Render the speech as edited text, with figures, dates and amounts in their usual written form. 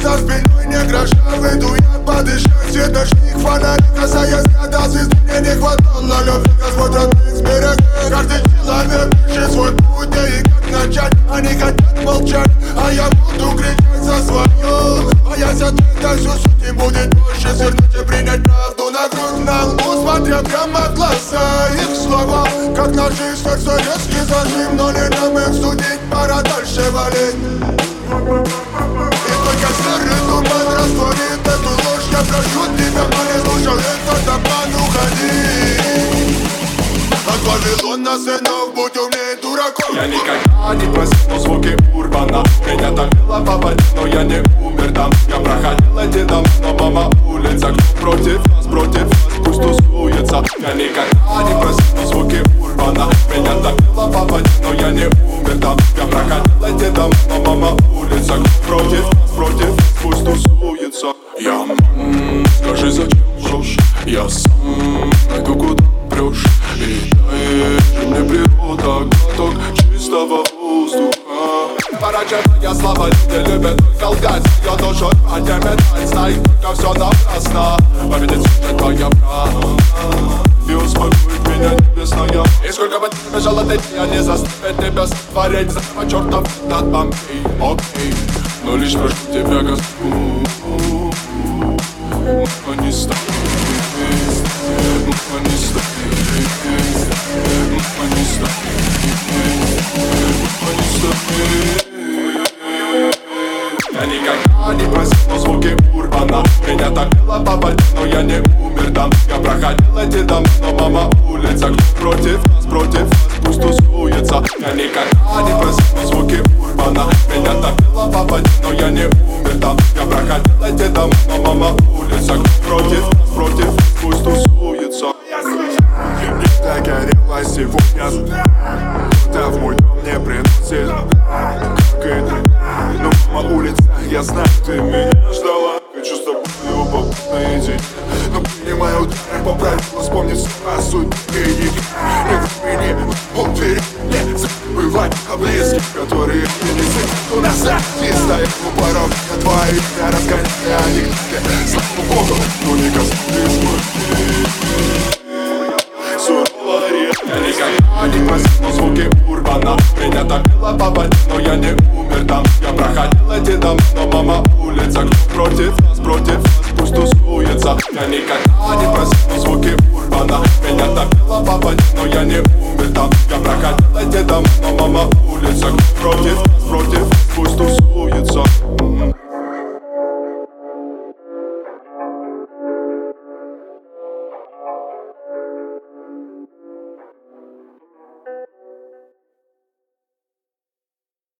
за спиной не гроша. Выйду я подышать, свет ночных фонарей. Касаясь взгляда звезды, мне не хватало любви. Как смотрят с берега. Каждый человек ищет свой путь, да и как начать. Они хотят молчать, а я буду кричать за свое. Боясь ответа, всю суть им будет проще свернуть и принять правду на грудь, на лбу, смотря прямо в глаза. Их слова, как ножи, сердце резкий зажим, но не нам их судить, пора дальше валить. И только серый туман растворит эту ложь. Я прошу тебя, но не слушай этот обман, уходи. От Вавилона сынов, будь умнее дураков. Я никогда не просил звуки урбана. Меня там била по воде, но я не умер там. Я проходил эти дома, но мама улица. Кто против нас, пусть тусуется. Я никогда не просил звуки урбана. Меня там била по воде, но я не умер там. Я проходил эти дома, но мама улица. Кто против нас, пусть тусуется. Я скажи, зачем врешь? Я сам найду, куда прешь. И дай мне природа глоток чистого воздуха. Пороченная слава, люди любят только лгать. Я душу рвать и метать, знай, только все напрасно. Победит сюжет твоя правда и успокоит меня небесная. И сколько бы ты бежала, я не заставит тебя сотворить заново чертов над Бомбей. Окей, но лишь прошу тебя, Господь, но не стоит, но не стоит. Я никогда не просил звуки урбана. Меня так била по воде, но я не умер там. Я проходил эти дома, но мама улица. Кто против нас, пусть тусуется. Я никогда не просил звуки урбана. Меня так била по воде, но я не умер там. Я проходил эти дома, но мама улица. Кто против нас, пусть тусуется. Не догорела сегодня, кто-то в мой дом не приносит. Как это? Но мама улица, я знаю, ты меня ждала. Хочу с тобой оба наедине, но принимаю удары по правилам, вспомнить все о судьбе. Нет времени, он верит мне. Забывать о близких, которые не секунду назад не стоят у порога твои меня разгоняли анекдоты. Слава Богу, но не коснулись смерти. Я никогда не просил звуки урбана. Меня так била по воде, но я не умер там. Я проходил эти дома, но мама улица. Кто против нас, пусть тусуется. Я никогда не просил звуки урбана. Меня так била по воде, но я не умер там. Я проходил эти дома, но мама улица. Кто против нас, пусть тусуется.